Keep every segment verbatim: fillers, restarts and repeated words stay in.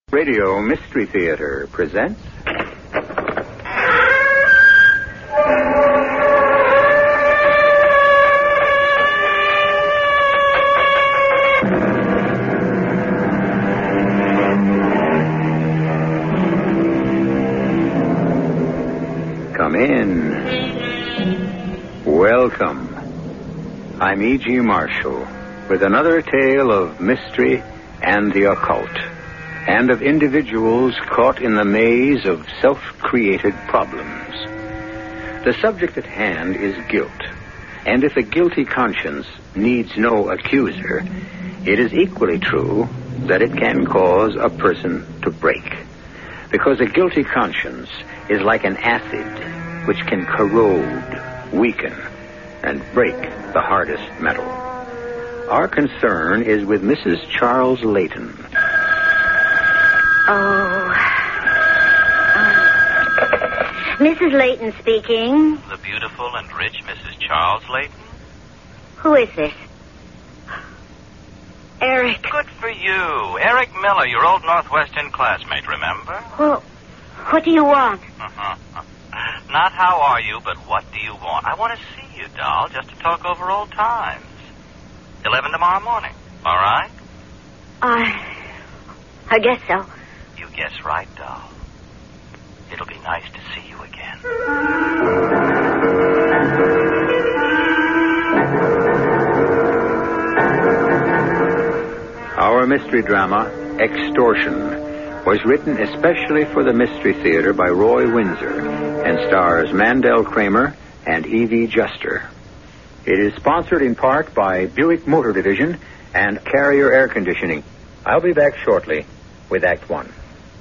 Radio Mystery Theater presents... Come in. Welcome. I'm E G. Marshall with another tale of mystery and the occult, and of individuals caught in the maze of self-created problems. The subject at hand is guilt, and if a guilty conscience needs no accuser, it is equally true that it can cause a person to break. Because a guilty conscience is like an acid which can corrode, weaken, and break the hardest metal. Our concern is with Missus Charles Layton. Oh. oh. Missus Layton speaking. The beautiful and rich Missus Charles Layton? Who is this? Eric. Good for you. Eric Miller, your old Northwestern classmate, remember? Well, what do you want? Not how are you, but what do you want? I want to see you, doll, just to talk over old times. Eleven tomorrow morning, all right? I... I guess so. You guess right, doll. It'll be nice to see you again. Our mystery drama, Extortion, was written especially for the Mystery Theater by Roy Windsor and stars Mandel Kramer and Evie Juster. It is sponsored in part by Buick Motor Division and Carrier Air Conditioning. I'll be back shortly with Act One.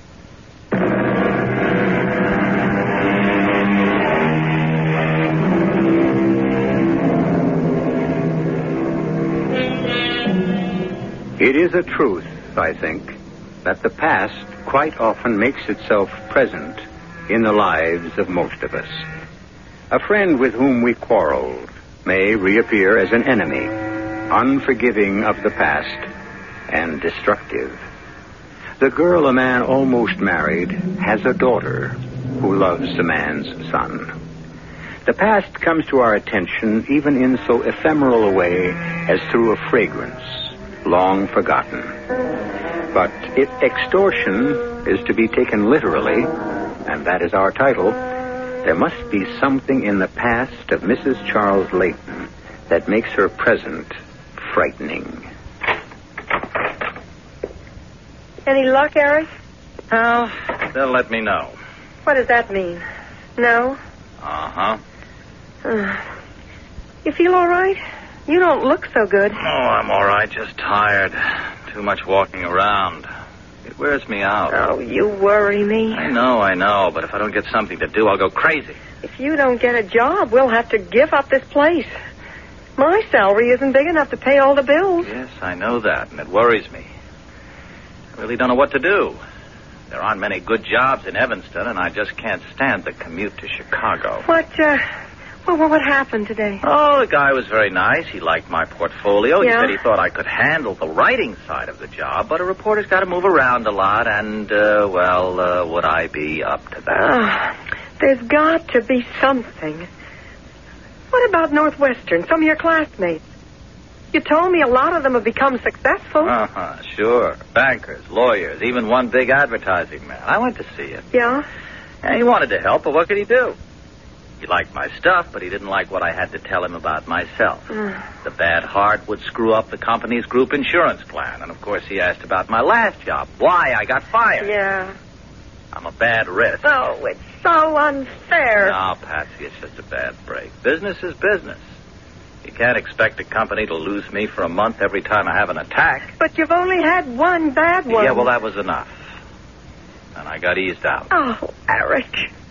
It is a truth, I think, that the past quite often makes itself present in the lives of most of us. A friend with whom we quarreled may reappear as an enemy, unforgiving of the past and destructive. The girl a man almost married has a daughter who loves the man's son. The past comes to our attention even in so ephemeral a way as through a fragrance, long forgotten. But if extortion is to be taken literally, and that is our title, there must be something in the past of Missus Charles Layton that makes her present frightening. Any luck, Eric? Well, they'll let me know. What does that mean? No? Uh-huh. Uh, you feel all right? You don't look so good. Oh, I'm all right, just tired. Too much walking around. It wears me out. Oh, you worry me. I know, I know, but if I don't get something to do, I'll go crazy. If you don't get a job, we'll have to give up this place. My salary isn't big enough to pay all the bills. Yes, I know that, and it worries me. I really don't know what to do. There aren't many good jobs in Evanston, and I just can't stand the commute to Chicago. What, uh... Well, what happened today? Oh, the guy was very nice. He liked my portfolio. Yeah? He said he thought I could handle the writing side of the job, but a reporter's got to move around a lot, and, uh, well, uh, would I be up to that? Uh, there's got to be something. What about Northwestern, some of your classmates? You told me a lot of them have become successful. Uh-huh, sure. Bankers, lawyers, even one big advertising man. I went to see him. Yeah? And he wanted to help, but what could he do? He liked my stuff, but he didn't like what I had to tell him about myself. Mm. The bad heart would screw up the company's group insurance plan. And, of course, he asked about my last job, why I got fired. Yeah. I'm a bad risk. Oh, it's so unfair. No, Patsy, it's just a bad break. Business is business. You can't expect a company to lose me for a month every time I have an attack. But you've only had one bad one. Yeah, well, that was enough. And I got eased out. Oh, Eric.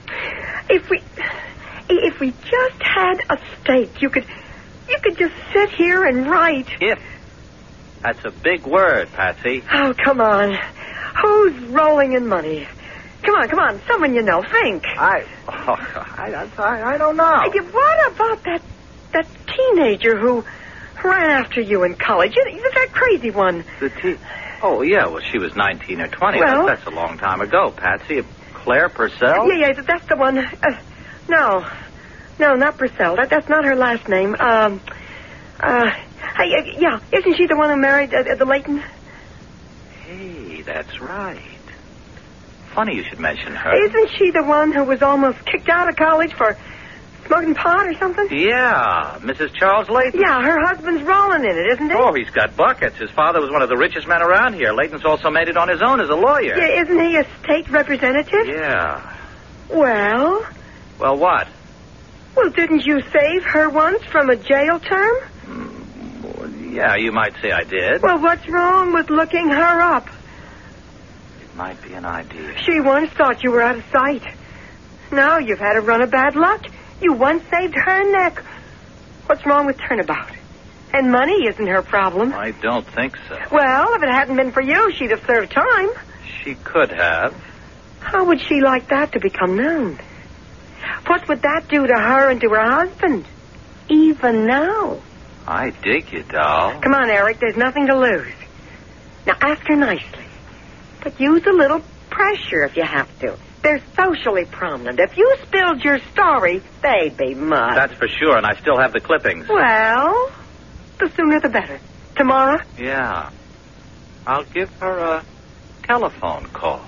If we... If we just had a stake, you could... You could just sit here and write. If. That's a big word, Patsy. Oh, come on. Who's rolling in money? Come on, come on. Someone you know. Think. I... Oh, I, I, I don't know. Hey, what about that that teenager who ran after you in college? You, that crazy one. The te- Oh, yeah, well, she was nineteen or twenty. Well- That's a long time ago, Patsy. Claire Purcell? Yeah, yeah, that's the one. Uh, no. No, not Purcell. That, that's not her last name. Um, uh, uh, yeah, isn't she the one who married uh, the Layton? Hey, that's right. Funny you should mention her. Isn't she the one who was almost kicked out of college for smoking pot or something? Yeah, Missus Charles Layton. Yeah, her husband's rolling in it, isn't he? Oh, he's got buckets. His father was one of the richest men around here. Layton's also made it on his own as a lawyer. Yeah, isn't he a state representative? Yeah. Well, Well, what? well, didn't you save her once from a jail term? Well, yeah, you might say I did. Well, what's wrong with looking her up? It might be an idea. She once thought you were out of sight. Now you've had a run of bad luck. You once saved her neck. What's wrong with Turnabout? And money isn't her problem. I don't think so. Well, if it hadn't been for you, she'd have served time. She could have. How would she like that to become known? What would that do to her and to her husband? Even now. I dig you, doll. Come on, Eric. There's nothing to lose. Now, ask her nicely. But use a little pressure if you have to. They're socially prominent. If you spilled your story, they'd be mud. That's for sure, and I still have the clippings. Well, the sooner the better. Tomorrow? Yeah. I'll give her a telephone call.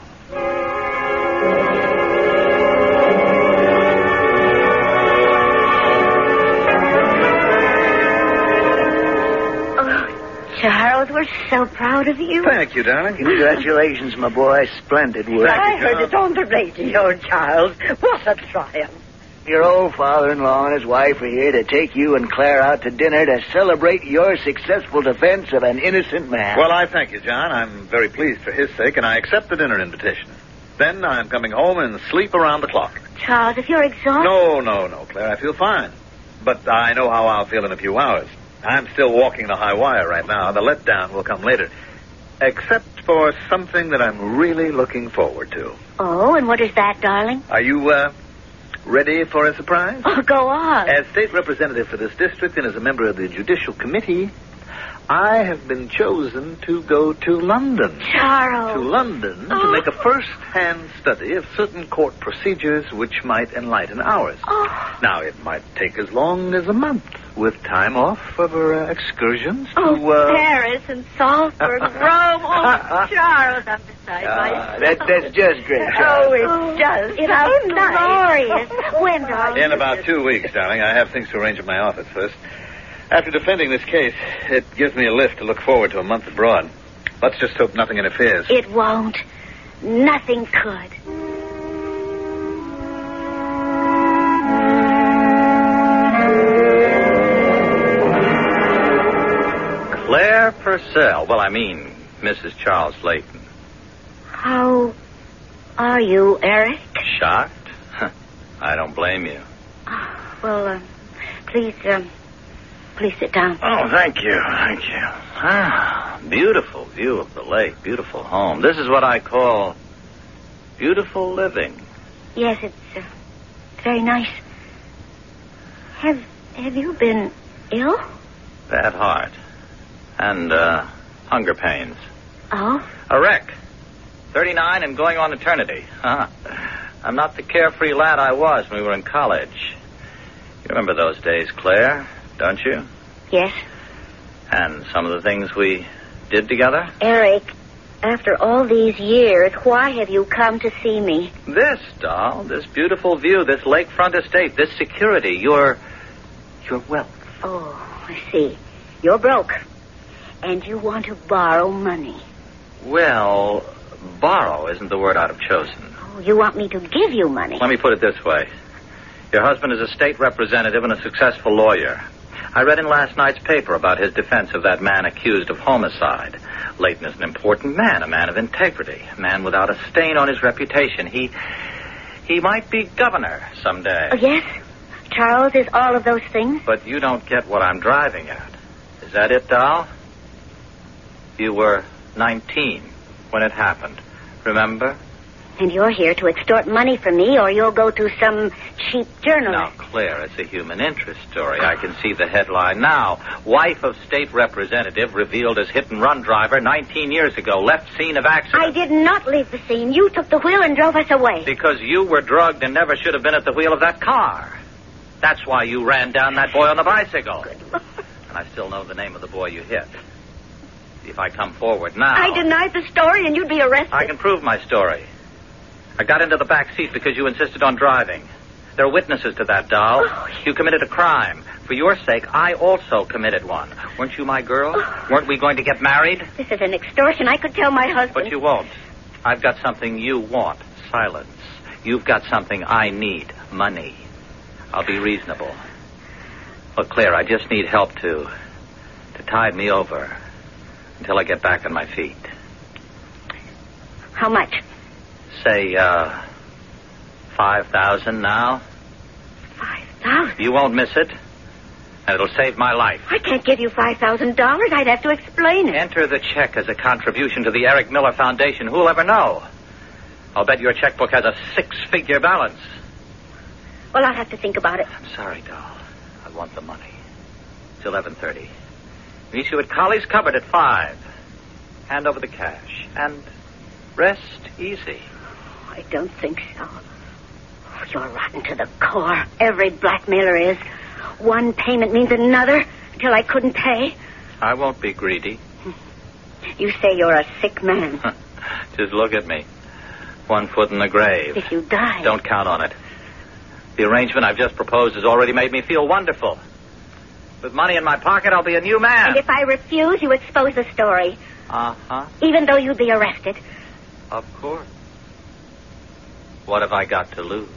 Charles, we're so proud of you. Thank you, darling. Congratulations, my boy. Splendid work. Thank I you, heard John. it on the radio, Charles. What a triumph. Your old father-in-law and his wife are here to take you and Claire out to dinner to celebrate your successful defense of an innocent man. Well, I thank you, John. I'm very pleased for his sake, and I accept the dinner invitation. Then I'm coming home and sleep around the clock. Charles, if you're exhausted... No, no, no, Claire. I feel fine. But I know how I'll feel in a few hours. I'm still walking the high wire right now. The letdown will come later. Except for something that I'm really looking forward to. Oh, and what is that, darling? Are you, uh, ready for a surprise? Oh, go on. As state representative for this district and as a member of the Judicial Committee, I have been chosen to go to London. Charles. To London Oh. to make a first-hand study of certain court procedures which might enlighten ours. Oh. Now, it might take as long as a month, with time off for uh, excursions Oh, to... Uh... Paris and Salzburg, Rome. Oh, Charles, I'm beside Ah, myself. that, that's just great, Oh, Charles. it's just it how glorious. When, darling? In about two weeks, darling. I have things to arrange at my office first. After defending this case, it gives me a lift to look forward to a month abroad. Let's just hope nothing interferes. It won't. Nothing could. Claire Purcell. Well, I mean, Missus Charles Layton. How are you, Eric? Shocked? I don't blame you. Well, uh, please, um, please sit down. Oh, thank you, thank you. Ah, beautiful view of the lake, beautiful home. This is what I call beautiful living. Yes, it's uh, very nice. Have Have you been ill? Bad heart. And, uh, hunger pains. Oh, A wreck. thirty-nine and going on eternity. Huh. I'm not the carefree lad I was when we were in college. You remember those days, Claire, don't you? yes, And some of the things we did together? Eric. After all these years, why have you come to see me? This, doll, this beautiful view, this lakefront estate, this security, your, your wealth. Oh, I see. You're broke, and you want to borrow money. Well, borrow isn't the word I'd have chosen. Oh, you want me to give you money? Let me put it this way. Your husband is a state representative and a successful lawyer. I read in last night's paper about his defense of that man accused of homicide. Layton is an important man, a man of integrity, a man without a stain on his reputation. He he might be governor someday. Oh, yes? Charles is all of those things? But you don't get what I'm driving at. Is that it, doll? You were nineteen when it happened. Remember? And you're here to extort money from me, or you'll go to some cheap journalist. Now, Claire, it's a human interest story. I can see the headline now. Wife of state representative revealed as hit-and-run driver nineteen years ago. Left scene of accident. I did not leave the scene. You took the wheel and drove us away. Because you were drugged and never should have been at the wheel of that car. That's why you ran down that boy on the bicycle. Good Lord. And I still know the name of the boy you hit. See, if I come forward now... I denied the story and you'd be arrested. I can prove my story. I got into the back seat because you insisted on driving. There are witnesses to that, doll. Oh, you committed a crime. For your sake, I also committed one. Weren't you my girl? Oh. Weren't we going to get married? This is an extortion. I could tell my husband. But you won't. I've got something you want. Silence. You've got something I need. Money. I'll be reasonable. Look, Claire, I just need help to... to tide me over until I get back on my feet. How much? Say, uh... five thousand now. Five thousand? You won't miss it. And it'll save my life. I can't give you five thousand dollars. I'd have to explain it. Enter the check as a contribution to the Eric Miller Foundation. Who'll ever know? I'll bet your checkbook has a six-figure balance. Well, I'll have to think about it. I'm sorry, doll. I want the money. It's eleven thirty. Meet you at Colley's Cupboard at five. Hand over the cash. And rest easy. I don't think so. Oh, you're rotten to the core. Every blackmailer is. One payment means another until I couldn't pay. I won't be greedy. You say you're a sick man. Just look at me. One foot in the grave. If you die... Don't count on it. The arrangement I've just proposed has already made me feel wonderful. With money in my pocket, I'll be a new man. And if I refuse, you expose the story. Uh-huh. Even though you'd be arrested. Of course. What have I got to lose?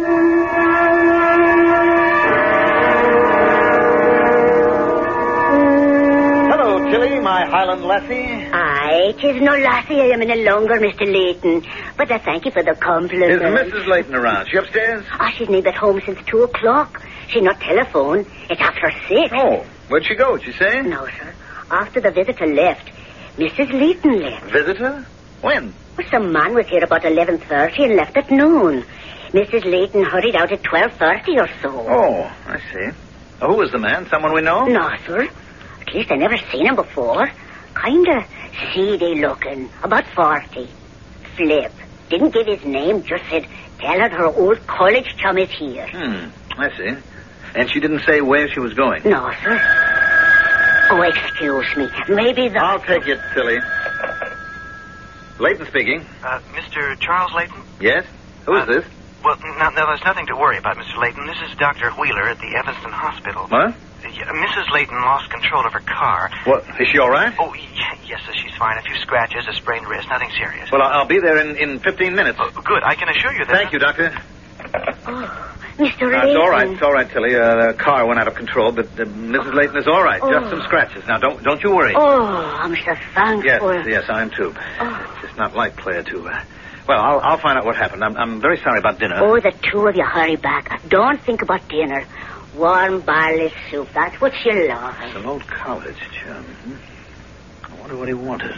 Hello, Tilly, my Highland lassie. Aye, 'tis no lassie I am any longer, Mister Leighton. But I thank you for the compliment. Is Missus Leighton around? She upstairs? Ah, she's not at home since two o'clock. She not telephone. It's after six. Oh, where'd she go? Did she say? No, sir. After the visitor left, Missus Leighton left. Visitor? When? Well, some man was here about eleven thirty and left at noon. Missus Leighton hurried out at twelve thirty or so. Oh, I see. Uh, who was the man? Someone we know? No, sir. At least I never seen him before. Kinda seedy looking. About forty. Flip. Didn't give his name, just said, tell her her old college chum is here. Hmm, I see. And she didn't say where she was going? No, sir. Oh, excuse me. Maybe the... I'll take it, Tilly. Leighton speaking. Uh, Mister Charles Leighton? Yes? Who is Uh, this? Well, no, no, there's nothing to worry about, Mister Leighton. This is Doctor Wheeler at the Evanston Hospital. What? Uh, yeah, Missus Leighton lost control of her car. What? Is she all right? Oh, y- yes, sir, she's fine. A few scratches, a sprained wrist, nothing serious. Well, I'll be there in, in fifteen minutes. Oh, good. I can assure you that... Thank you, Doctor. Oh, Mister Uh, Leighton. it's all right. It's all right, Tilly. Uh, the car went out of control, but uh, Missus Leighton is all right. Oh. Just some scratches. Now, don't don't you worry. Oh, I'm so thankful. Yes, yes, I am too. Oh. It's just not like Claire to... Uh, well, I'll, I'll find out what happened. I'm, I'm very sorry about dinner. Oh, the two of you hurry back. Don't think about dinner. Warm barley soup, that's what you It's like. an old college chum. Hmm? I wonder what he wanted.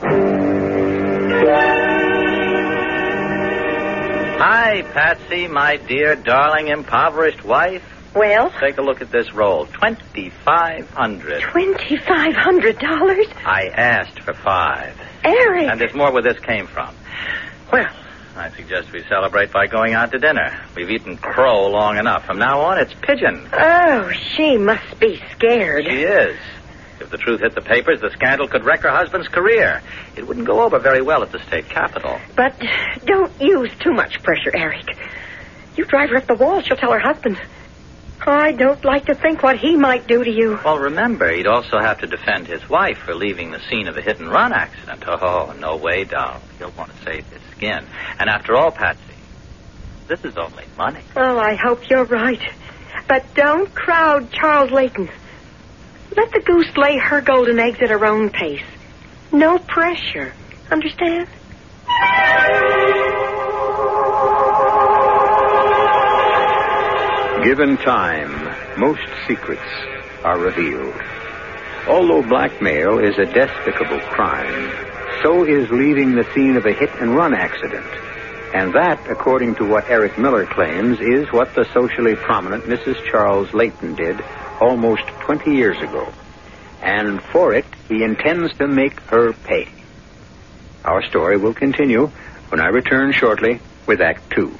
Hi, Patsy, my dear, darling, impoverished wife. Well, Take a look at this roll. Twenty-five hundred. twenty-five hundred dollars? I asked for five. Eric. And there's more where this came from. Well, I suggest we celebrate by going out to dinner. We've eaten crow long enough. From now on, it's pigeon. Oh, she must be scared. She is. If the truth hit the papers, the scandal could wreck her husband's career. It wouldn't go over very well at the state capitol. But don't use too much pressure, Eric. You drive her up the wall, she'll tell her husband. I don't like to think what he might do to you. Well, remember, he'd also have to defend his wife for leaving the scene of a hit-and-run accident. Oh, no way, doll. He'll want to save his skin. And after all, Patsy, this is only money. Oh, I hope you're right. But don't crowd Charles Leighton. Let the goose lay her golden eggs at her own pace. No pressure. Understand? Given time, most secrets are revealed. Although blackmail is a despicable crime, so is leaving the scene of a hit-and-run accident. And that, according to what Eric Miller claims, is what the socially prominent Missus Charles Layton did almost twenty years ago. And for it, he intends to make her pay. Our story will continue when I return shortly with Act Two.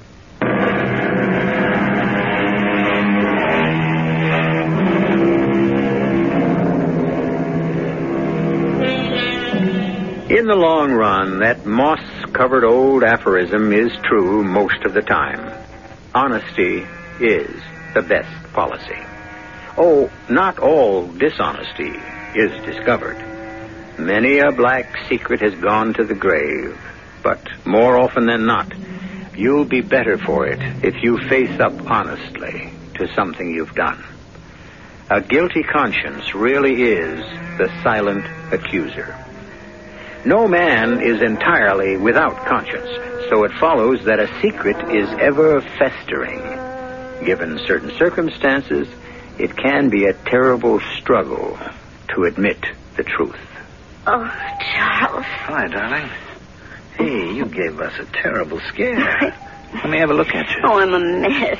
In the long run, that moss-covered old aphorism is true most of the time. Honesty is the best policy. Oh, not all dishonesty is discovered. Many a black secret has gone to the grave, but more often than not, you'll be better for it if you face up honestly to something you've done. A guilty conscience really is the silent accuser. No man is entirely without conscience, so it follows that a secret is ever festering. Given certain circumstances, it can be a terrible struggle to admit the truth. Oh, Charles. Hi, darling. Hey, you gave us a terrible scare. Let me have a look at you. Oh, I'm a mess.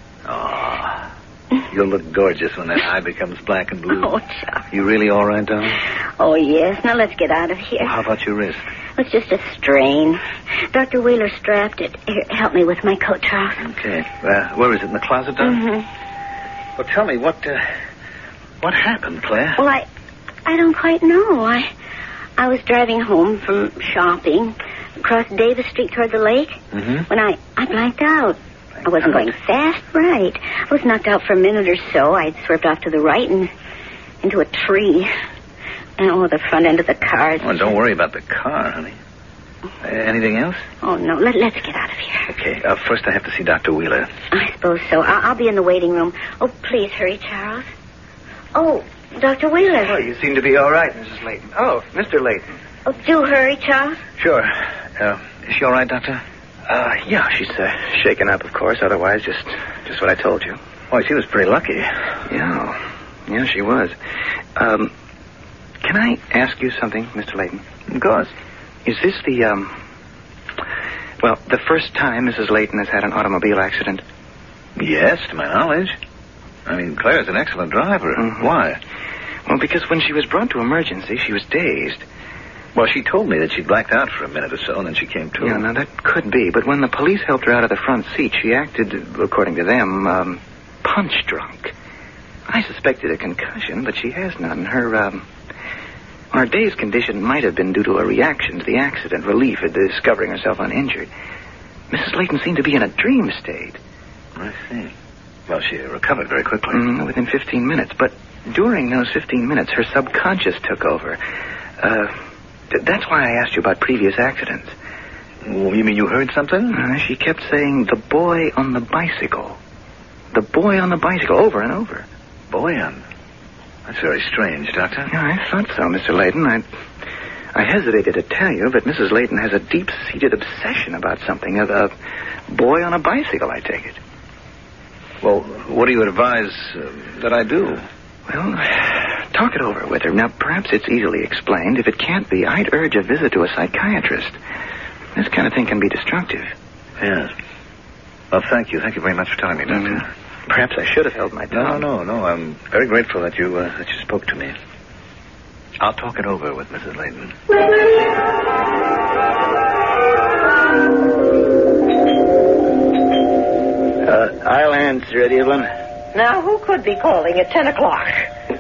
Oh, you'll look gorgeous when that eye becomes black and blue. Oh, Charles. You really all right, darling? Oh, yes. Now let's get out of here. Well, how about your wrist? It's just a strain. Doctor Wheeler strapped it. Here, help me with my coat, Charles. Okay. Uh, where is it? In the closet, darling? Mm-hmm. Well, tell me, what, uh, what happened, Claire? Well, I, I don't quite know. I, I was driving home from shopping across Davis Street toward the lake Mm-hmm. when I, I blanked out. I wasn't going fast, right. I was knocked out for a minute or so. I'd swerved off to the right and into a tree. And, oh, the front end of the car. Is... Well, don't worry about the car, honey. Uh, anything else? Oh, no. Let, let's get out of here. Okay. Uh, first, I have to see Doctor Wheeler. I suppose so. I'll, I'll be in the waiting room. Oh, please hurry, Charles. Oh, Doctor Wheeler. Oh, you seem to be all right, Missus Layton. Oh, Mister Layton. Oh, do hurry, Charles. Sure. Uh, is she all right, Doctor? Uh, yeah, she's uh, shaken up, of course. Otherwise, just just what I told you. Well, she was pretty lucky. Yeah. Yeah, she was. Um, can I ask you something, Mister Layton? Of course. Is this the, um... Well, the first time Missus Layton has had an automobile accident? Yes, to my knowledge. I mean, Claire's an excellent driver. Mm-hmm. Why? Well, because when she was brought to emergency, she was dazed. Well, she told me that she blacked out for a minute or so, and then she came to. Yeah, now that could be. But when the police helped her out of the front seat, she acted, according to them, um, punch drunk. I suspected a concussion, but she has none. Her, um... Her dazed condition might have been due to a reaction to the accident, relief at discovering herself uninjured. Missus Layton seemed to be in a dream state. I see. Well, she recovered very quickly. Mm, within fifteen minutes. But during those fifteen minutes, her subconscious took over. Uh, th- that's why I asked you about previous accidents. Well, you mean you heard something? Uh, she kept saying, the boy on the bicycle. The boy on the bicycle, over and over. Boy on... That's very strange, Doctor. Yeah, I thought so, Mister Layton. I, I hesitated to tell you, but Missus Layton has a deep-seated obsession about something. A, a boy on a bicycle, I take it. Well, what do you advise uh, that I do? Well, talk it over with her. Now, perhaps it's easily explained. If it can't be, I'd urge a visit to a psychiatrist. This kind of thing can be destructive. Yes. Well, thank you. Thank you very much for telling me, Doctor. Mm. Perhaps I should have held my tongue. No, no, no. I'm very grateful that you uh, that you spoke to me. I'll talk it over with Missus Layton. Uh, I'll answer it, Evelyn. Now, who could be calling at ten o'clock?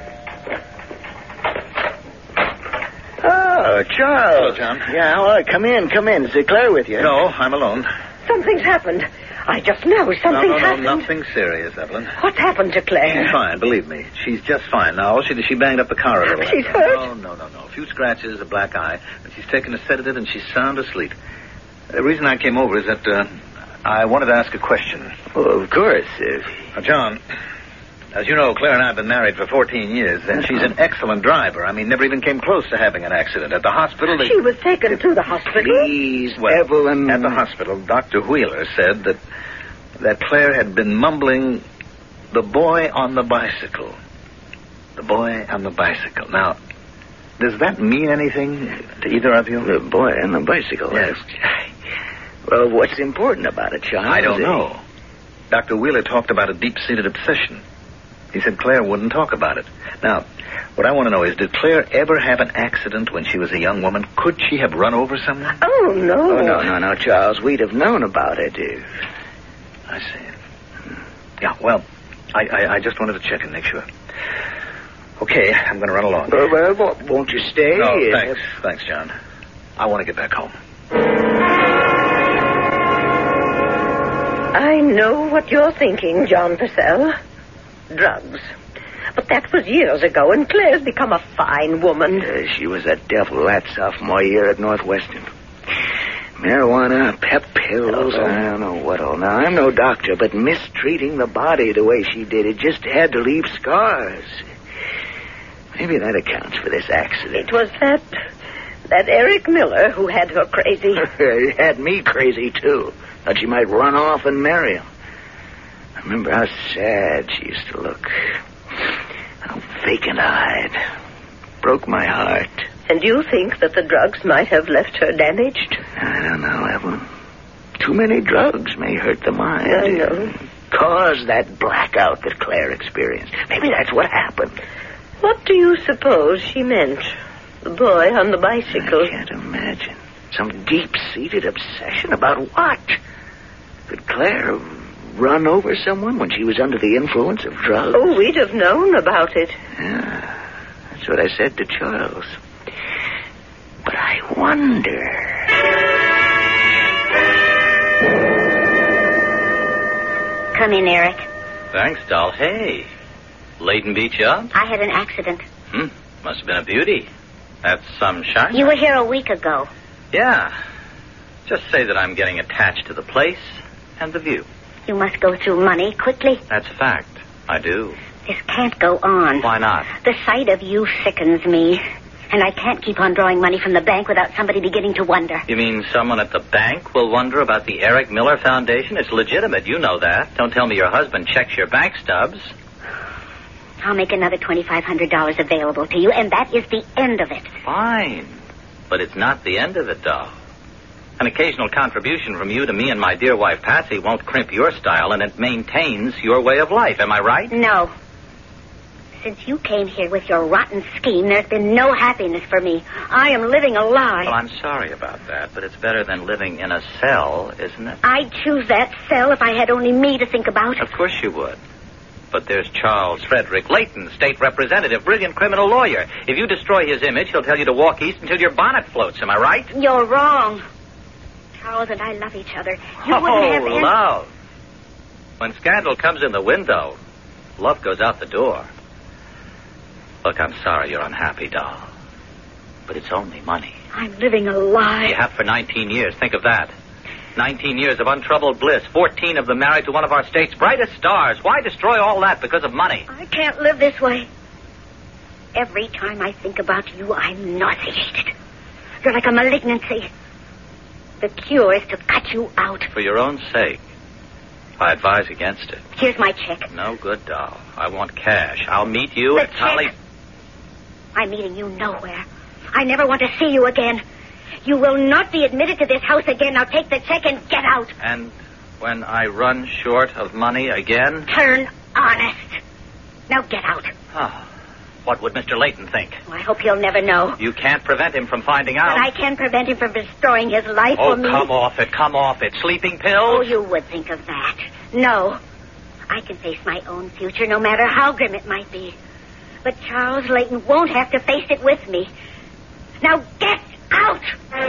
Oh, Charles. Hello, John. Yeah, well, come in, come in. Is Claire with you? No, I'm alone. Something's happened. I just know something's no, no, no, happened. nothing serious, Evelyn. What's happened to Claire? She's fine, believe me. She's just fine. Now, all she did, she banged up the car a little. She's bit. hurt? No, no, no, no. A few scratches, a black eye, and she's taken a sedative, and she's sound asleep. The reason I came over is that uh, I wanted to ask a question. Oh, of course. Uh, Now, John, as you know, Claire and I have been married for fourteen years, and she's an excellent driver. I mean, never even came close to having an accident. At the hospital, they... She was taken to the hospital. please, Well, Evelyn. At the hospital, Doctor Wheeler said that that Claire had been mumbling, the boy on the bicycle. The boy on the bicycle. Now, does that mean anything to either of you? The boy on the bicycle. Yes. Well, what's important about it, Charles? I don't know. Doctor Wheeler talked about a deep-seated obsession. He said Claire wouldn't talk about it. Now, what I want to know is, did Claire ever have an accident when she was a young woman? Could she have run over someone? Oh, no. Oh, no, no, no, Charles. We'd have known about it if... I see. Yeah, well, I, I, I just wanted to check and make sure. Okay, I'm going to run along. Well, well, won't you stay? No, thanks. Thanks, John. I want to get back home. I know what you're thinking, John Purcell. Drugs. But that was years ago, and Claire's become a fine woman. Uh, she was a devil that sophomore year at Northwestern. Marijuana, pep pills, oh. I don't know what all. Now, I'm no doctor, but mistreating the body the way she did, it just had to leave scars. Maybe that accounts for this accident. It was that... that Eric Miller who had her crazy. He had me crazy, too. Thought she might run off and marry him. I remember how sad she used to look. How vacant-eyed. Broke my heart. And you think that the drugs might have left her damaged? I don't know, Evelyn. Too many drugs may hurt the mind. I know. Cause that blackout that Claire experienced. Maybe that's what happened. What do you suppose she meant? The boy on the bicycle. I can't imagine. Some deep-seated obsession about what? Could Claire run over someone when she was under the influence of drugs? Oh, we'd have known about it. Yeah, that's what I said to Charles. But I wonder... Come in, Eric. Thanks, doll. Hey, Leighton beat you up? I had an accident. Hmm, must have been a beauty. That's some shine. You were here a week ago. Yeah. Just say that I'm getting attached to the place and the view. You must go through money quickly. That's a fact. I do. This can't go on. Why not? The sight of you sickens me. And I can't keep on drawing money from the bank without somebody beginning to wonder. You mean someone at the bank will wonder about the Eric Miller Foundation? It's legitimate. You know that. Don't tell me your husband checks your bank stubs. I'll make another twenty-five hundred dollars available to you, and that is the end of it. Fine. But it's not the end of it, doll. An occasional contribution from you to me and my dear wife, Patsy, won't crimp your style, and it maintains your way of life. Am I right? No. Since you came here with your rotten scheme, there's been no happiness for me. I am living a lie. Well, I'm sorry about that, but it's better than living in a cell, isn't it? I'd choose that cell if I had only me to think about. Of course you would. But there's Charles Frederick Leighton, state representative, brilliant criminal lawyer. If you destroy his image, he'll tell you to walk east until your bonnet floats. Am I right? You're wrong. Charles and I love each other. You oh, wouldn't have any... love. When scandal comes in the window, love goes out the door. Look, I'm sorry you're unhappy, doll. But it's only money. I'm living a lie. You have for nineteen years. Think of that. nineteen years of untroubled bliss. fourteen of them married to one of our state's brightest stars. Why destroy all that because of money? I can't live this way. Every time I think about you, I'm nauseated. You're like a malignancy. The cure is to cut you out. For your own sake, I advise against it. Here's my check. No good, doll. I want cash. I'll meet you the at check. Holly... I'm meeting you nowhere. I never want to see you again. You will not be admitted to this house again. Now take the check and get out. And when I run short of money again? Turn honest. Now get out. Oh, what would Mister Leighton think? Oh, I hope he'll never know. You can't prevent him from finding out. But I can prevent him from destroying his life oh, for me. Oh, come off it. Come off it. Sleeping pills? Oh, you would think of that. No. I can face my own future, no matter how grim it might be. But Charles Leighton won't have to face it with me. Now get out!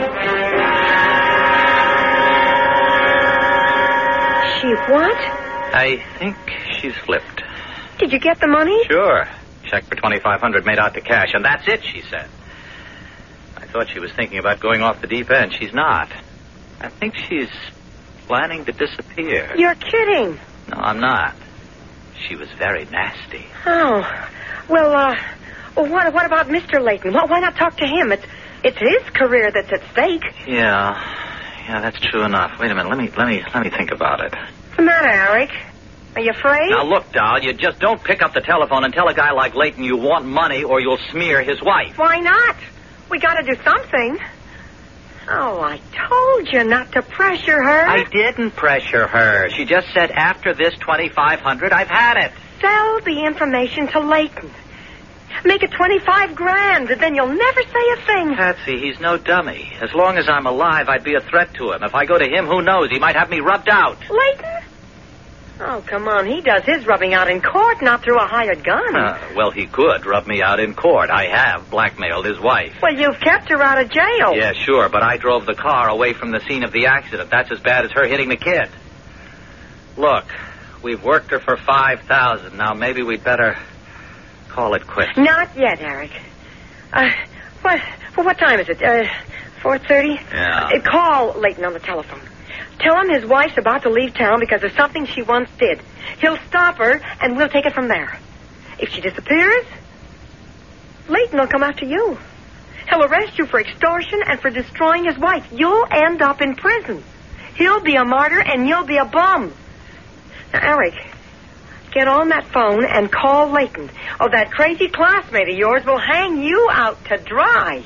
She what? I think she's flipped. Did you get the money? Sure. Check for twenty-five hundred dollars made out to cash, and that's it, she said. I thought she was thinking about going off the deep end. She's not. I think she's planning to disappear. You're kidding. No, I'm not. She was very nasty. Oh. Well, uh, well, what, what about Mister Leighton? Why, why not talk to him? It's it's his career that's at stake. Yeah. Yeah, that's true enough. Wait a minute. Let me let me let me think about it. What's the matter, Eric? Are you afraid? Now look, doll, you just don't pick up the telephone and tell a guy like Leighton you want money or you'll smear his wife. Why not? We gotta do something. Oh, I told you not to pressure her. I didn't pressure her. She just said, after this twenty-five hundred, I've had it. Sell the information to Leighton. Make it twenty-five grand, and then you'll never say a thing. Patsy, he's no dummy. As long as I'm alive, I'd be a threat to him. If I go to him, who knows? He might have me rubbed out. Leighton? Oh, come on. He does his rubbing out in court, not through a hired gun. Uh, well, he could rub me out in court. I have blackmailed his wife. Well, you've kept her out of jail. Yeah, sure, but I drove the car away from the scene of the accident. That's as bad as her hitting the kid. Look, we've worked her for five thousand. Now, maybe we'd better call it quits. Not yet, Eric. Uh, what, for what time is it? Uh, four thirty? Yeah. Uh, call Leighton on the telephone. Tell him his wife's about to leave town because of something she once did. He'll stop her, and we'll take it from there. If she disappears, Leighton will come after you. He'll arrest you for extortion and for destroying his wife. You'll end up in prison. He'll be a martyr, and you'll be a bum. Now, Eric, get on that phone and call Leighton. Oh, that crazy classmate of yours will hang you out to dry.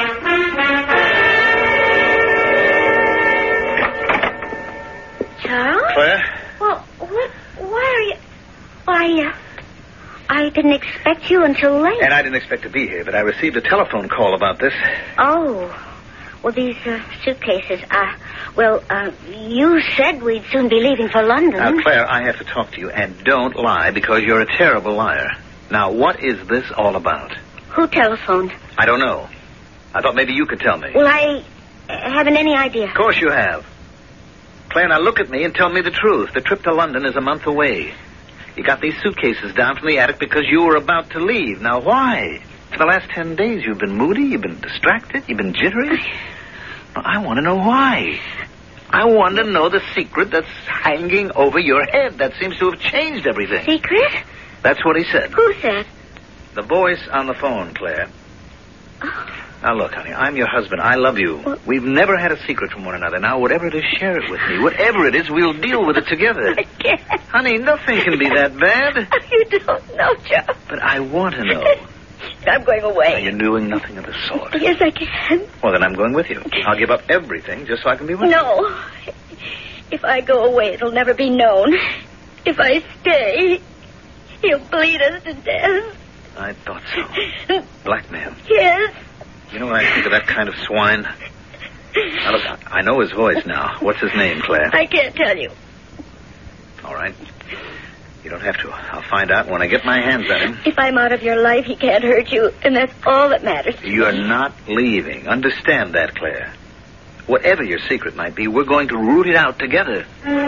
Charles? Claire? Well, what? Why are you... Why, uh, I didn't expect you until late. And I didn't expect to be here, but I received a telephone call about this. Oh. Well, these uh, suitcases, uh, well, uh, you said we'd soon be leaving for London. Now, Claire, I have to talk to you, and don't lie, because you're a terrible liar. Now, what is this all about? Who telephoned? I don't know. I thought maybe you could tell me. Well, I uh, haven't any idea. Of course you have. Claire, now look at me and tell me the truth. The trip to London is a month away. You got these suitcases down from the attic because you were about to leave. Now, why? For the last ten days, you've been moody, you've been distracted, you've been jittery. Well, I want to know why. I want to know the secret that's hanging over your head. That seems to have changed everything. Secret? That's what he said. Who said? The voice on the phone, Claire. Oh. Now, look, honey, I'm your husband. I love you. What? We've never had a secret from one another. Now, whatever it is, share it with me. Whatever it is, we'll deal with it together. I can't. Honey, nothing can be that bad. You don't know, Joe. But I want to know. I'm going away. Now, you're doing nothing of the sort. Yes, I can. Well, then I'm going with you. I'll give up everything just so I can be with you. No. If I go away, it'll never be known. If I stay, he'll bleed us to death. I thought so. Blackmail. Yes. You know what I think of that kind of swine? Now, look, I know his voice now. What's his name, Claire? I can't tell you. All right. You don't have to. I'll find out when I get my hands on him. If I'm out of your life, he can't hurt you, and that's all that matters. You're not leaving. Understand that, Claire. Whatever your secret might be, we're going to root it out together.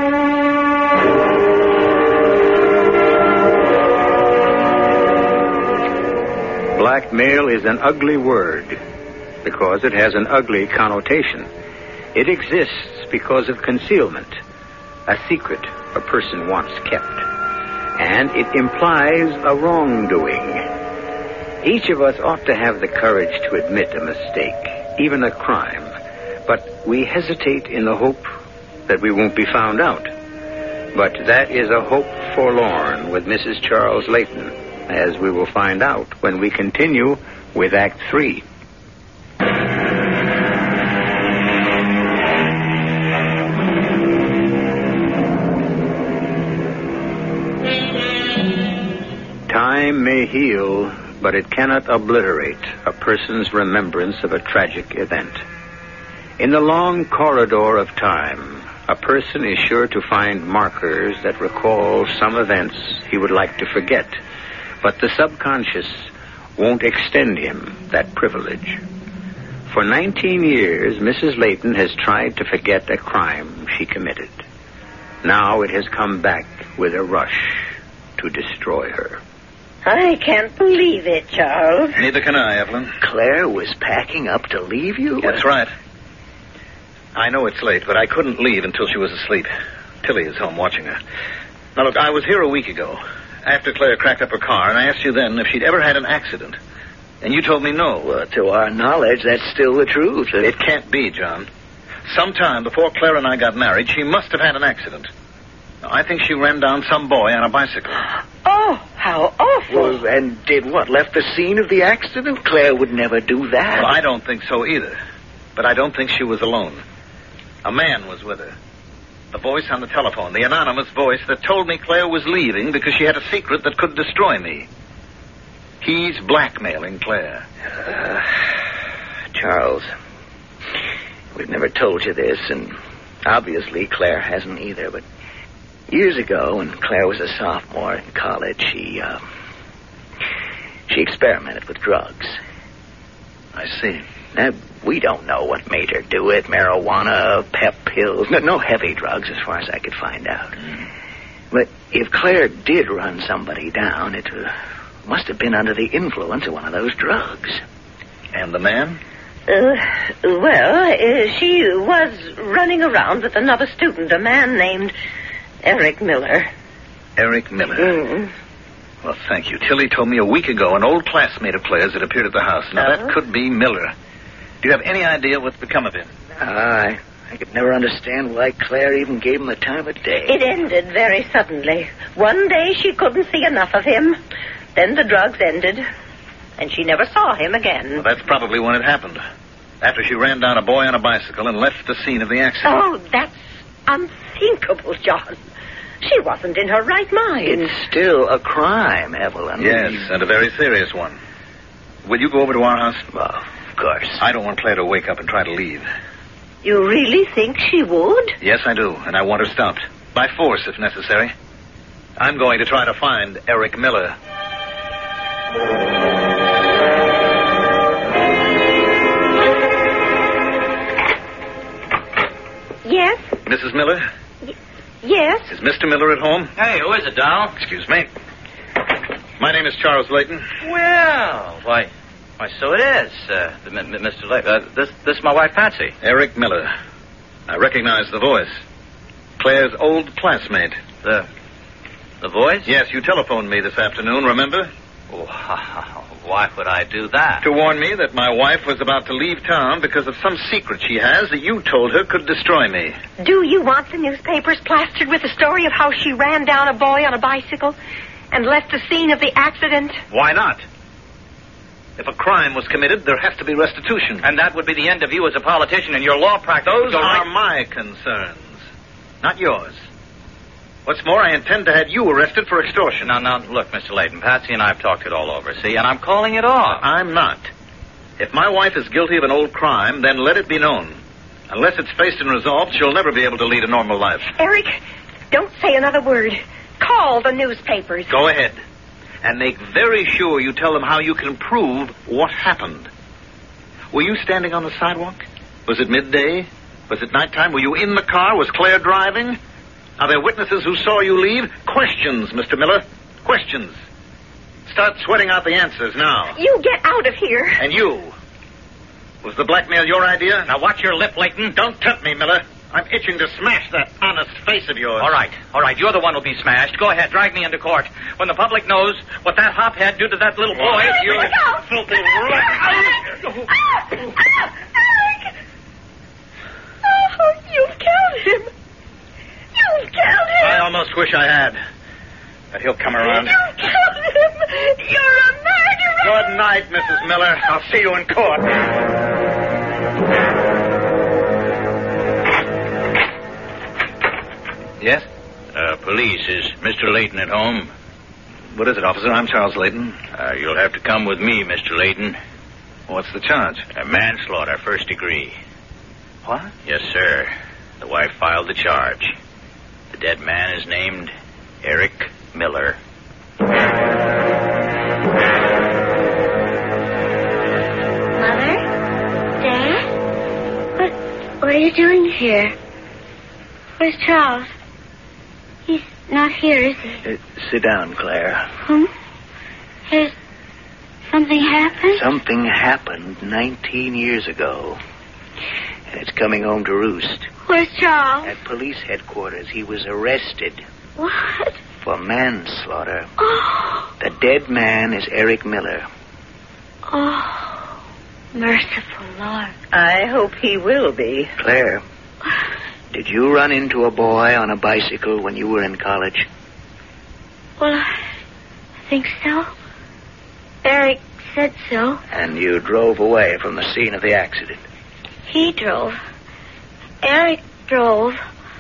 Blackmail is an ugly word because it has an ugly connotation. It exists because of concealment, a secret a person wants kept. And it implies a wrongdoing. Each of us ought to have the courage to admit a mistake, even a crime. But we hesitate in the hope that we won't be found out. But that is a hope forlorn with Missus Charles Leighton, as we will find out when we continue with Act Three. Time may heal, but it cannot obliterate a person's remembrance of a tragic event. In the long corridor of time, a person is sure to find markers that recall some events he would like to forget, but the subconscious won't extend him that privilege. For nineteen years, Missus Leighton has tried to forget a crime she committed. Now it has come back with a rush to destroy her. I can't believe it, Charles. Neither can I, Evelyn. Claire was packing up to leave you? That's right. I know it's late, but I couldn't leave until she was asleep. Tilly is home watching her. Now, look, I was here a week ago, after Claire cracked up her car, and I asked you then if she'd ever had an accident. And you told me no. Well, to our knowledge, that's still the truth. It can't be, John. Sometime before Claire and I got married, she must have had an accident. Now, I think she ran down some boy on a bicycle. Oh, how awful. Well, and did what? Left the scene of the accident? Claire would never do that. Well, I don't think so either. but I don't think she was alone. A man was with her. The voice on the telephone, the anonymous voice that told me Claire was leaving because she had a secret that could destroy me. He's blackmailing Claire. Uh, Charles, we've never told you this, and obviously Claire hasn't either, but years ago, when Claire was a sophomore in college, she, uh, she experimented with drugs. I see. Now, we don't know what made her do it. Marijuana, pep pills. No, no heavy drugs, as far as I could find out. Mm. But if Claire did run somebody down, it uh, must have been under the influence of one of those drugs. And the man? Uh, well, uh, she was running around with another student, a man named Eric Miller. Eric Miller? Mm. Well, thank you. Tilly told me a week ago an old classmate of Claire's had appeared at the house. Now, Uh-huh. that could be Miller. Do you have any idea what's become of him? I, I could never understand why Claire even gave him the time of day. It ended very suddenly. One day she couldn't see enough of him. Then the drugs ended, and she never saw him again. Well, that's probably when it happened. After she ran down a boy on a bicycle and left the scene of the accident. Oh, that's unthinkable, John. She wasn't in her right mind. It's still a crime, Evelyn. Yes, and a very serious one. Will you go over to our house? Well, of course. I don't want Claire to wake up and try to leave. You really think she would? Yes, I do, and I want her stopped. By force, if necessary. I'm going to try to find Eric Miller. Yes? Missus Miller? Yes? Is Mister Miller at home? Hey, who is it, Doll? Excuse me. My name is Charles Layton. Well, why, why, so it is, uh, the, M- M- Mister Layton. Uh, this, this is my wife, Patsy. Eric Miller. I recognize the voice. Claire's old classmate. The, the voice? Yes, you telephoned me this afternoon, remember? Wow, why would I do that? To warn me that my wife was about to leave town because of some secret she has that you told her could destroy me. Do you want the newspapers plastered with the story of how she ran down a boy on a bicycle and left the scene of the accident? Why not? If a crime was committed, there has to be restitution. And that would be the end of you as a politician and your law practice. Those Go are right- my concerns, not yours. What's more, I intend to have you arrested for extortion. Now, now, look, Mister Layton, Patsy and I have talked it all over, see, and I'm calling it off. I'm not. If my wife is guilty of an old crime, then let it be known. Unless it's faced and resolved, she'll never be able to lead a normal life. Eric, don't say another word. Call the newspapers. Go ahead. And make very sure you tell them how you can prove what happened. Were you standing on the sidewalk? Was it midday? Was it nighttime? Were you in the car? Was Claire driving? Are there witnesses who saw you leave? Questions, Mister Miller. Questions. Start sweating out the answers now. You get out of here. And you. Was the blackmail your idea? Now, watch your lip, Layton. Don't tempt me, Miller. I'm itching to smash that honest face of yours. All right, all right, you're the one who'll be smashed. Go ahead, drag me into court. When the public knows what that hophead did to that little boy, you... Look out! filthy Look out! rat. Eric! Ah! Ah! Eric! Oh, you've killed him. You've killed him. I almost wish I had. But he'll come around. You killed him. You're a murderer. Good night, Missus Miller. I'll see you in court. Yes? Uh, police, is Mister Layton at home? What is it, officer? I'm Charles Layton. Uh, you'll have to come with me, Mister Layton. What's the charge? Uh, manslaughter, first degree. What? Yes, sir. The wife filed the charge. The dead man is named Eric Miller. Mother? Dad? What, what are you doing here? Where's Charles? He's not here, is he? Uh, sit down, Claire. Hmm? Has something happened? Something happened nineteen years ago. And it's coming home to roost. Where's Charles? At police headquarters, he was arrested What? for manslaughter. Oh, The dead man is Eric Miller. oh, merciful Lord. I hope he will be. Claire, did you run into a boy on a bicycle when you were in college? Well, I think so. Eric said so. And you drove away from the scene of the accident? He drove. Eric drove.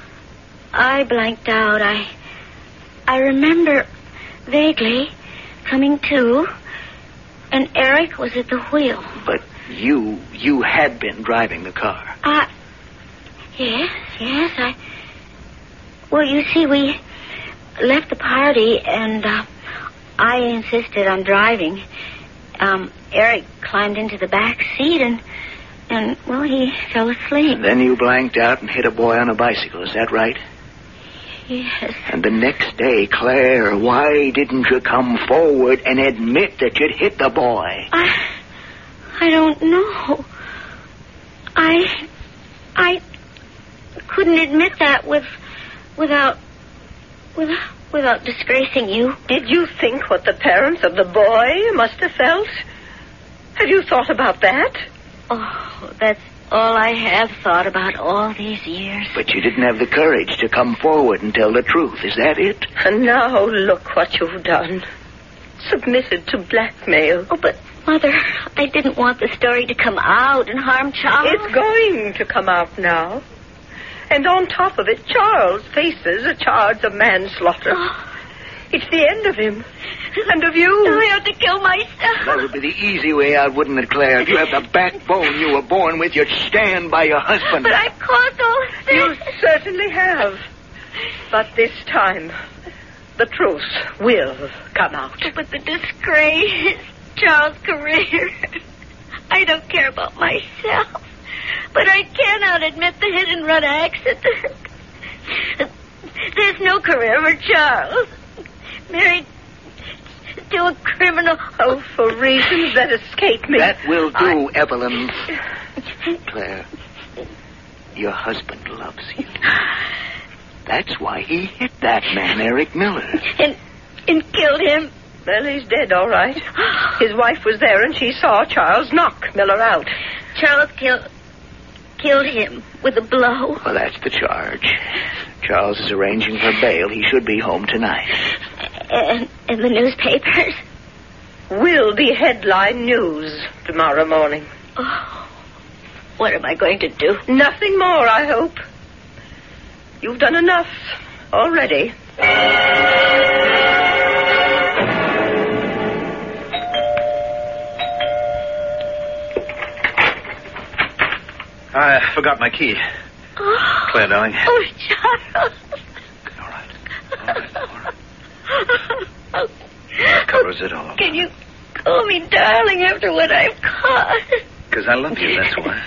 I blanked out. I I remember vaguely coming to, and Eric was at the wheel. But you, you had been driving the car. Uh, yes, yes, I... Well, you see, we left the party, and uh, I insisted on driving. Um, Eric climbed into the back seat, and, and, well, he fell asleep. And then you blanked out and hit a boy on a bicycle, is that right? Yes. And the next day, Claire, why didn't you come forward and admit that you'd hit the boy? I... I don't know. I... I couldn't admit that with... without... without... without disgracing you. Did you think what the parents of the boy must have felt? Have you thought about that? Oh, that's all I have thought about all these years. But you didn't have the courage to come forward and tell the truth. Is that it? And now look what you've done. Submitted to blackmail. Oh, but, Mother, I didn't want the story to come out and harm Charles. It's going to come out now. And on top of it, Charles faces a charge of manslaughter. Oh. It's the end of him. And of you. I have to kill myself. That would be the easy way out, wouldn't it, Claire? If you have the backbone you were born with, you'd stand by your husband. But I caused all this. You certainly have. But this time, the truth will come out. But the disgrace, Charles' career. I don't care about myself. But I cannot admit the hit-and-run accident. There's no career for Charles. Married to a criminal. Oh, for reasons that escape me. That will do, I... Evelyn. Claire, your husband loves you. That's why he hit that man, Eric Miller. And, and killed him. Well, he's dead, all right. His wife was there, and she saw Charles knock Miller out. Charles killed... killed him with a blow. Well, that's the charge. Charles is arranging for bail. He should be home tonight. And, and the newspapers? Will be headline news tomorrow morning. Oh, what am I going to do? Nothing more, I hope. You've done enough already. I forgot my key. Oh. Claire, darling. Oh, Charles. All right. All right. All right. That covers it all. Can you call me darling after what I've caused? Because I love you, that's why.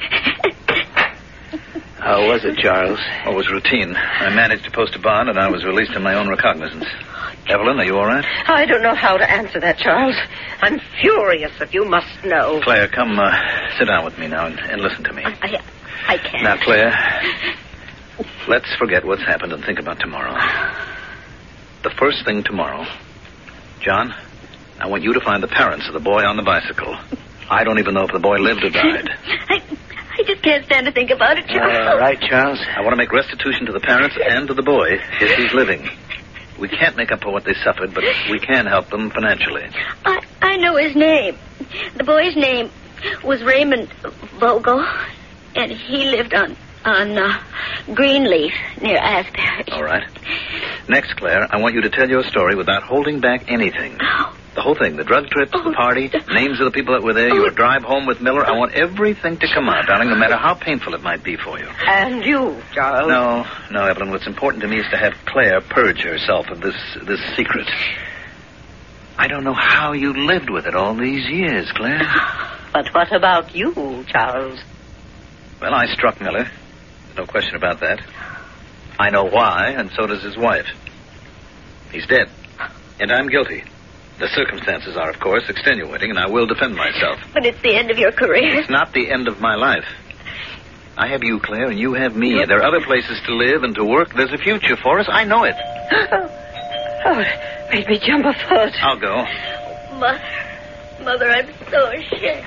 How was it, Charles? Oh, it was routine. I managed to post a bond, and I was released on my own recognizance. Evelyn, are you all right? I don't know how to answer that, Charles. I'm furious, if you must know. Claire, come uh, sit down with me now and, and listen to me. I, I can't. Now, Claire, let's forget what's happened and think about tomorrow. The first thing tomorrow, John, I want you to find the parents of the boy on the bicycle. I don't even know if the boy lived or died. I, I just can't stand to think about it, Charles. All right, Charles. I want to make restitution to the parents and to the boy if he's living. We can't make up for what they suffered, but we can help them financially. I, I know his name. The boy's name was Raymond Vogel, and he lived on on uh, Greenleaf near Asbury. All right. Next, Claire, I want you to tell your story without holding back anything. Oh. The whole thing, the drug trips, Oh. the party, names of the people that were there, your drive home with Miller. I want everything to come out, darling, no matter how painful it might be for you. And you, Charles. No, no, Evelyn, what's important to me is to have Claire purge herself of this this secret. I don't know how you lived with it all these years, Claire. But what about you, Charles? Well, I struck Miller. No question about that. I know why, and so does his wife. He's dead, and I'm guilty. The circumstances are, of course, extenuating, and I will defend myself. But it's the end of your career. It's not the end of my life. I have you, Claire, and you have me. There are other places to live and to work. There's a future for us. I know it. Oh, oh it made me jump a foot. I'll go. Mother, Mother, I'm so ashamed.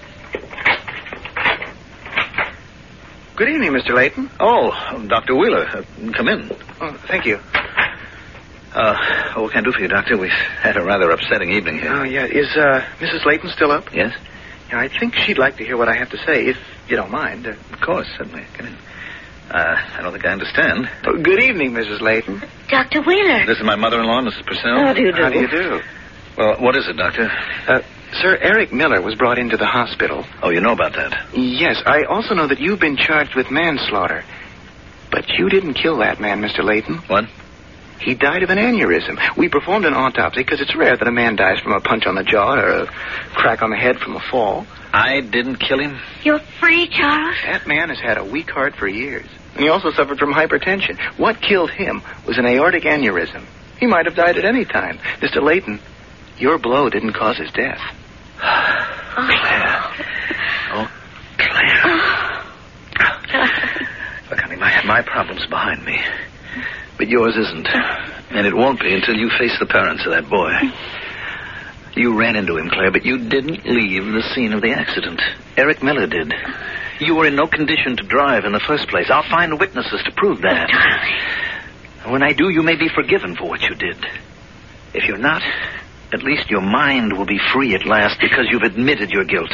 Good evening, Mister Layton. Oh, Doctor Wheeler. Uh, come in. Oh, thank you. Uh, what can I do for you, Doctor? We've had a rather upsetting evening here. Oh, yeah. Is uh, Missus Layton still up? Yes? I think she'd like to hear what I have to say, if you don't mind. Uh, Of course, certainly. Come in. Uh, I don't think I understand. oh, good evening, Missus Layton. Doctor Wheeler. This is my mother-in-law, Missus Purcell. How do you do? How do you do? Well, what is it, Doctor? Uh, sir, Eric Miller was brought into the hospital. Oh, you know about that? Yes, I also know that you've been charged with manslaughter. But you didn't kill that man, Mister Layton. What? He died of an aneurysm. We performed an autopsy because it's rare that a man dies from a punch on the jaw or a crack on the head from a fall. I didn't kill him? You're free, Charles. That man has had a weak heart for years. And he also suffered from hypertension. What killed him was an aortic aneurysm. He might have died at any time. Mister Layton, your blow didn't cause his death. Claire. Oh, Claire. Look, honey, my, my problem's behind me. But yours isn't. And it won't be until you face the parents of that boy. You ran into him, Claire, but you didn't leave the scene of the accident. Eric Miller did. You were in no condition to drive in the first place. I'll find witnesses to prove that. And when I do, you may be forgiven for what you did. If you're not, at least your mind will be free at last because you've admitted your guilt.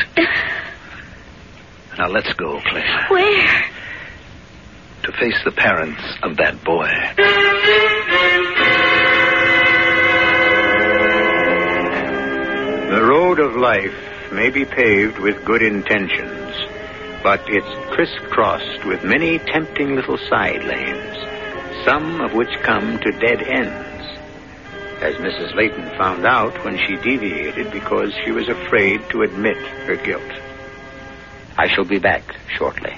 Now let's go, Claire. Where? To face the parents of that boy. The road of life may be paved with good intentions, but it's crisscrossed with many tempting little side lanes, some of which come to dead ends, as Missus Layton found out when she deviated because she was afraid to admit her guilt. I shall be back shortly.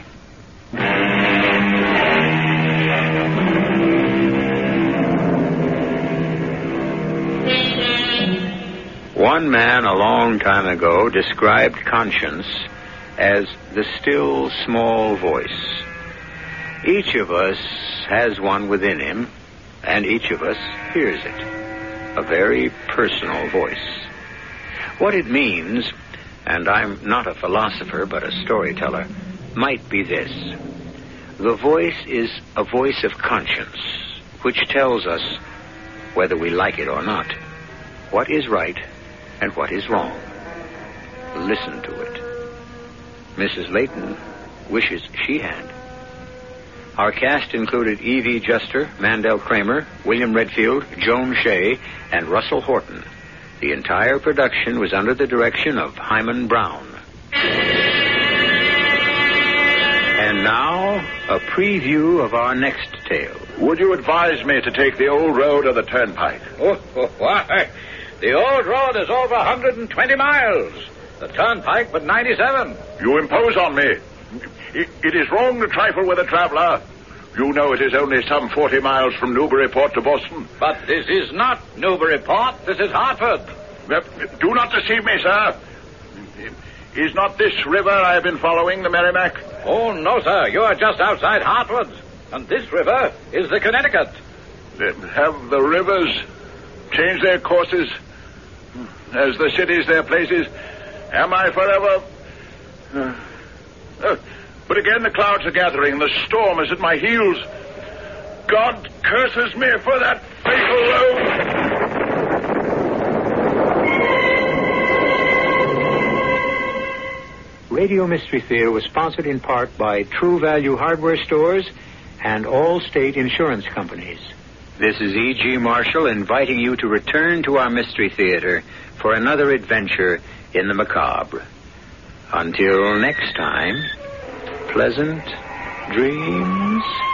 One man a long time ago described conscience as the still small voice. Each of us has one within him, and each of us hears it. A very personal voice. What it means, and I'm not a philosopher but a storyteller, might be this. The voice is a voice of conscience, which tells us, whether we like it or not, what is right and what is wrong. Listen to it. Missus Layton wishes she had. Our cast included Evie Juster, Mandel Kramer, William Redfield, Joan Shea, and Russell Horton. The entire production was under the direction of Hyman Brown. And now, a preview of our next tale. Would you advise me to take the old road or the turnpike? Oh, oh, why? The old road is over one hundred twenty miles. The turnpike but ninety-seven. You impose on me. It, it is wrong to trifle with a traveler. You know it is only some forty miles from Newburyport to Boston. But this is not Newburyport. This is Hartford. Uh, Do not deceive me, sir. Is not this river I have been following the Merrimack? Oh, no, sir. You are just outside Hartford. And this river is the Connecticut. Uh, Have the rivers changed their courses as the cities their places? Am I forever... Uh, uh, but again the clouds are gathering and the storm is at my heels. God curses me for that fatal road. Radio Mystery Theater was sponsored in part by True Value Hardware Stores and all state insurance companies. This is E G. Marshall inviting you to return to our Mystery Theater for another adventure in the macabre. Until next time, pleasant dreams.